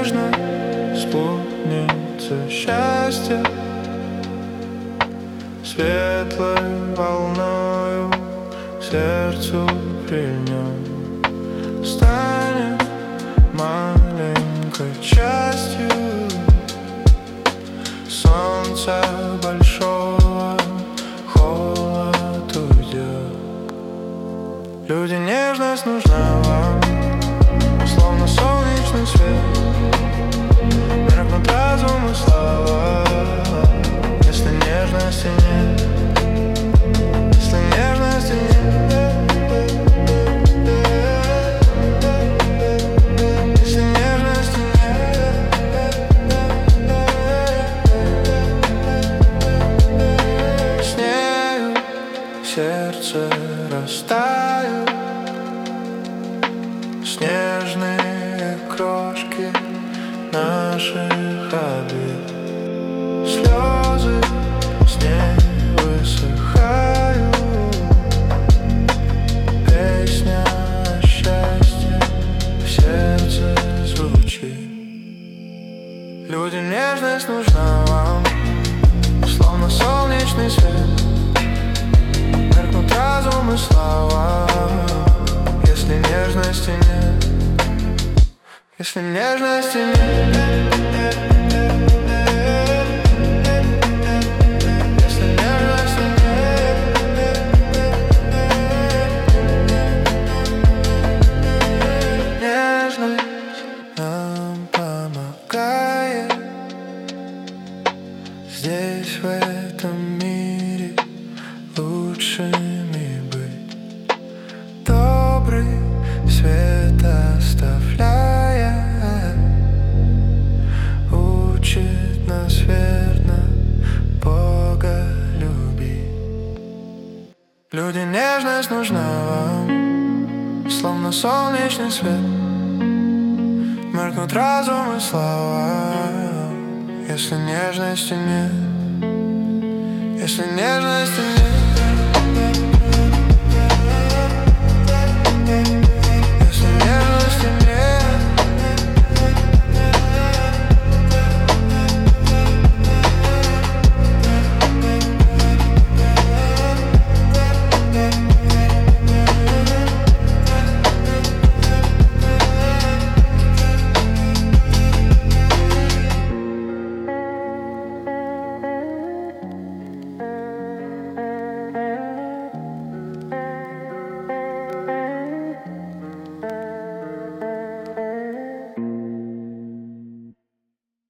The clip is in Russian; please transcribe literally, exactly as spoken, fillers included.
нежно, спутница счастья, светлой волною к сердцу прильнем, станет маленькой частью солнца большого, холод уйдет. Люди, нежность нужна вам, словно солнечный свет. Меркнут разум и слова, если нежности нет, если нежности нет, если нежности нет. С нею сердце растает, снежные крошки наших обид, слезы с ней высыхают, песня о счастье в сердце звучит. Люди, нежность нужна вам, словно солнечный свет. Меркнут разум и слова, если нежности нет, если нежности нет, если нежности нет. Нежность нам помогает здесь, в этом мире, лучшими быть. Добрый свет оставляя, учит нас верно Бога любить. Люди, нежность нужна вам, словно солнечный свет. Меркнут разум и слова, если нежности нет, если нежности нет.